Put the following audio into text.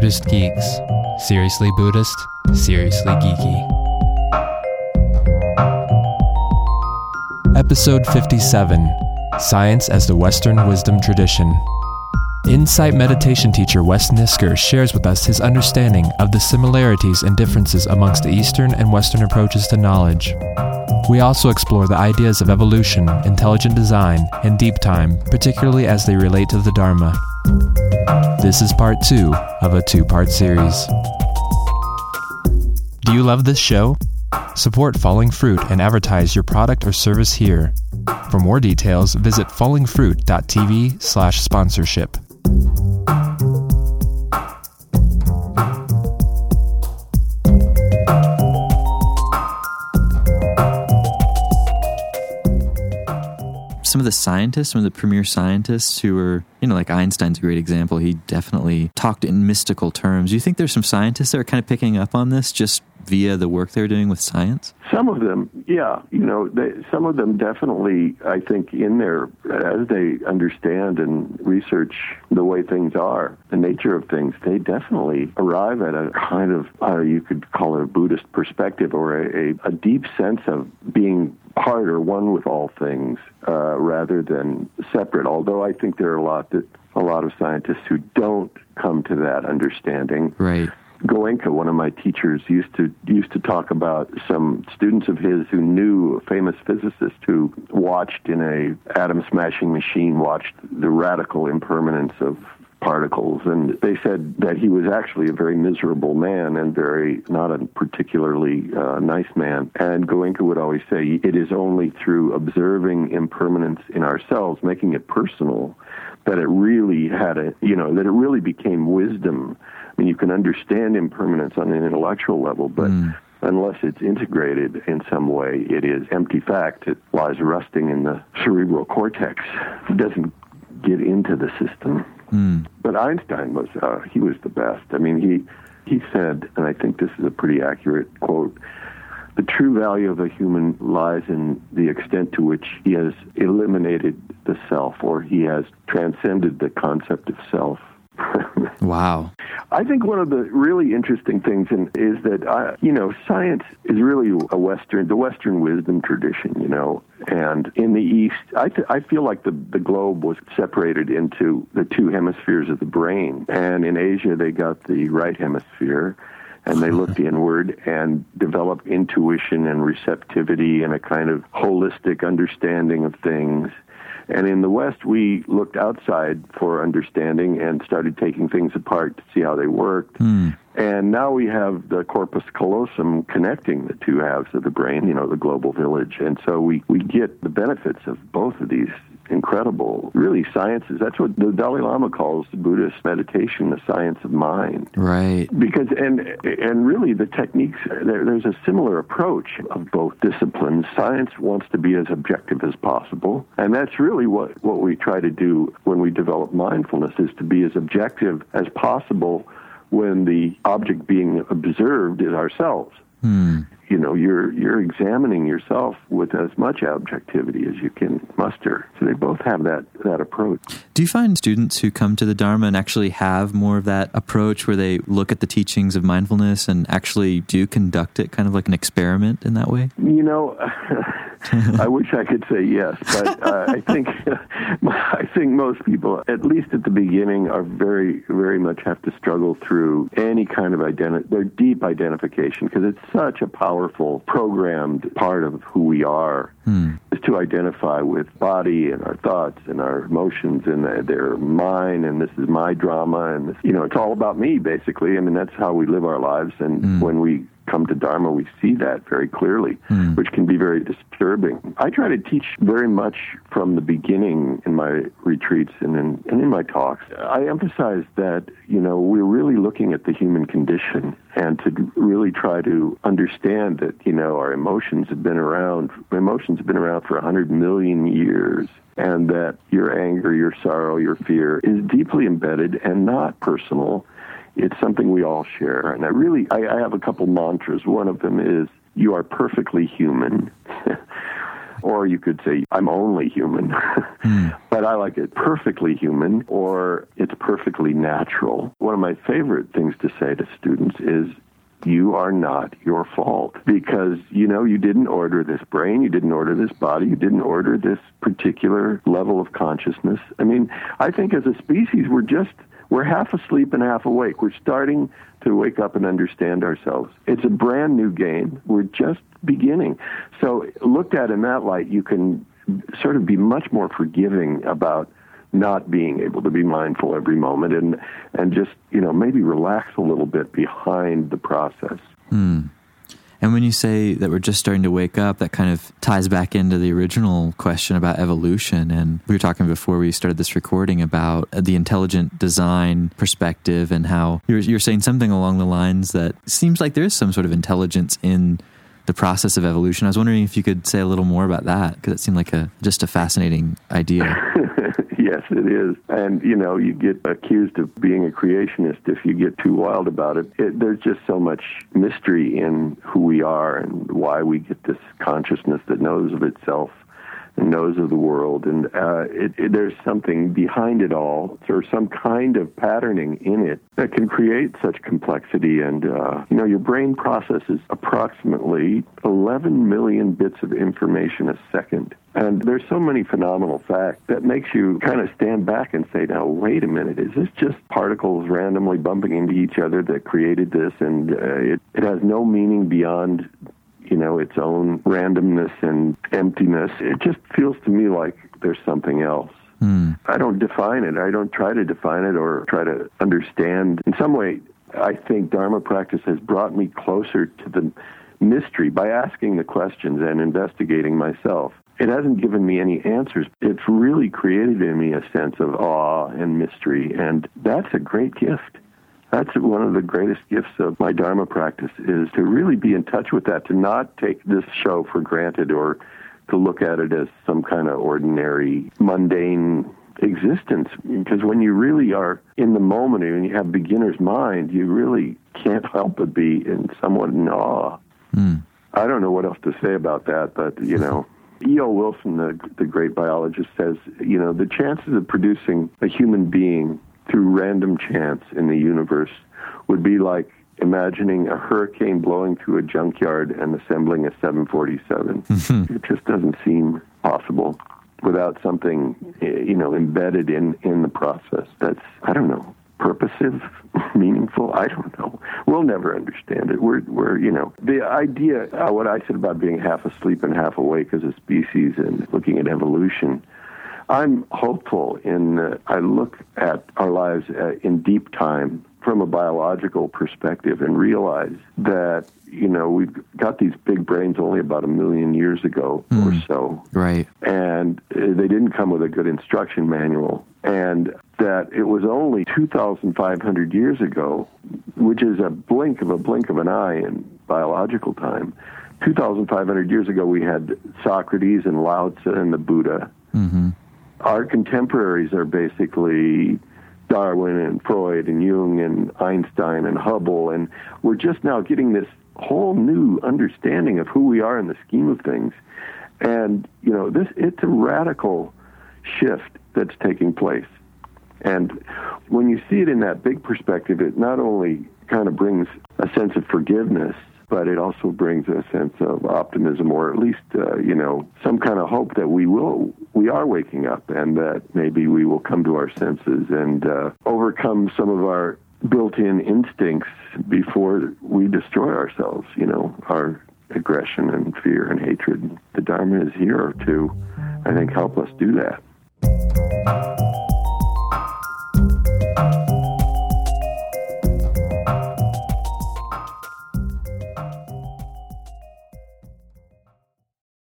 Buddhist Geeks. Seriously Buddhist, seriously geeky. Episode 57, Science as the Western Wisdom Tradition. Insight meditation teacher Wes Nisker shares with us his understanding of the similarities and differences amongst the Eastern and Western approaches to knowledge. We also explore the ideas of evolution, intelligent design, and deep time, particularly as they relate to the Dharma. This is part 2 of a 2-part series. Do you love this show? Support Falling Fruit and advertise your product or service here. For more details, visit fallingfruit.tv/sponsorship. Some of the scientists, some of the premier scientists who were, like Einstein's a great example. He definitely talked in mystical terms. Do you think there's some scientists that are kind of picking up on this just via the work they're doing with science? Some of them, yeah. Some of them definitely, I think, as they understand and research the way things are, the nature of things, they definitely arrive at a kind of, you could call it a Buddhist perspective or a deep sense of being part or one with all things rather than separate. Although I think there are a lot of scientists who don't come to that understanding. Right. Goenka, one of my teachers, used to talk about some students of his who knew a famous physicist who watched in a atom-smashing machine, watched the radical impermanence of particles, and they said that he was actually a very miserable man and not a particularly nice man. And Goenka would always say, it is only through observing impermanence in ourselves, making it personal, that it really that it really became wisdom. I mean, you can understand impermanence on an intellectual level, but unless it's integrated in some way, it is empty fact. It lies rusting in the cerebral cortex. It doesn't get into the system. But Einstein was the best. I mean, he said, and I think this is a pretty accurate quote, the true value of a human lies in the extent to which he has eliminated the self, or he has transcended the concept of self. Wow. I think one of the really interesting things is that, science is really the Western wisdom tradition, and in the East, I feel like the globe was separated into the two hemispheres of the brain, and in Asia they got the right hemisphere, and they looked inward and developed intuition and receptivity and a kind of holistic understanding of things. And in the West, we looked outside for understanding and started taking things apart to see how they worked. And now we have the corpus callosum connecting the two halves of the brain, the global village. And so we get the benefits of both of these incredible, really, sciences. That's what the Dalai Lama calls Buddhist meditation, the science of mind. Right. Because, and really the techniques, there's a similar approach of both disciplines. Science wants to be as objective as possible, and that's really what we try to do when we develop mindfulness, is to be as objective as possible when the object being observed is ourselves. You're examining yourself with as much objectivity as you can muster. So they both have that approach. Do you find students who come to the Dharma and actually have more of that approach where they look at the teachings of mindfulness and actually do conduct it kind of like an experiment in that way? I wish I could say yes, but I think most people, at least at the beginning, are very, very much have to struggle through any kind of their deep identification, because it's such a powerful, programmed part of who we are, is to identify with body and our thoughts and our emotions, and they're mine, and this is my drama, and this, it's all about me, basically. I mean, that's how we live our lives, and when we come to Dharma, we see that very clearly, which can be very disturbing. I try to teach very much from the beginning in my retreats and in my talks. I emphasize that, we're really looking at the human condition, and to really try to understand that, our emotions have been around for 100 million years, and that your anger, your sorrow, your fear is deeply embedded and not personal. It's something we all share. And I have a couple mantras. One of them is, you are perfectly human. Or you could say, I'm only human. But I like it perfectly human, or it's perfectly natural. One of my favorite things to say to students is, you are not your fault, because, you didn't order this brain, you didn't order this body, you didn't order this particular level of consciousness. I mean, I think as a species, we're half asleep and half awake. We're starting to wake up and understand ourselves. It's a brand new game. We're just beginning. So looked at in that light, you can sort of be much more forgiving about not being able to be mindful every moment and just, maybe relax a little bit behind the process. And when you say that we're just starting to wake up, that kind of ties back into the original question about evolution. And we were talking before we started this recording about the intelligent design perspective, and how you're saying something along the lines that seems like there is some sort of intelligence in the process of evolution. I was wondering if you could say a little more about that, because it seemed like just a fascinating idea. Yes, it is. And, you get accused of being a creationist if you get too wild about it. There's just so much mystery in who we are and why we get this consciousness that knows of itself and knows of the world. And there's something behind it all, or some kind of patterning in it that can create such complexity. And, your brain processes approximately 11 million bits of information a second. And there's so many phenomenal facts that makes you kind of stand back and say, now, wait a minute, is this just particles randomly bumping into each other that created this? And it has no meaning beyond its own randomness and emptiness. It just feels to me like there's something else. I don't define it. I don't try to define it or try to understand. In some way, I think Dharma practice has brought me closer to the mystery by asking the questions and investigating myself. It hasn't given me any answers. It's really created in me a sense of awe and mystery, and that's a great gift. That's one of the greatest gifts of my Dharma practice, is to really be in touch with that, to not take this show for granted or to look at it as some kind of ordinary, mundane existence. Because when you really are in the moment and you have beginner's mind, you really can't help but be somewhat in awe. I don't know what else to say about that, but, E.O. Wilson, the great biologist, says, the chances of producing a human being through random chance in the universe would be like imagining a hurricane blowing through a junkyard and assembling a 747. It just doesn't seem possible without something, embedded in the process that's, I don't know, purposive, meaningful. I don't know. We'll never understand it. We're the idea, what I said about being half asleep and half awake as a species and looking at evolution, I'm hopeful I look at our lives in deep time from a biological perspective and realize that, we've got these big brains only about 1 million years ago or so. Right. And they didn't come with a good instruction manual. And that it was only 2,500 years ago, which is a blink of an eye in biological time. 2,500 years ago, we had Socrates and Lao Tzu and the Buddha. Our contemporaries are basically Darwin and Freud and Jung and Einstein and Hubble, and we're just now getting this whole new understanding of who we are in the scheme of things. And, it's a radical shift that's taking place. And when you see it in that big perspective, it not only kind of brings a sense of forgiveness, but it also brings a sense of optimism, or at least, some kind of hope that we are waking up, and that maybe we will come to our senses and overcome some of our built-in instincts before we destroy ourselves, our aggression and fear and hatred. The Dharma is here to, I think, help us do that.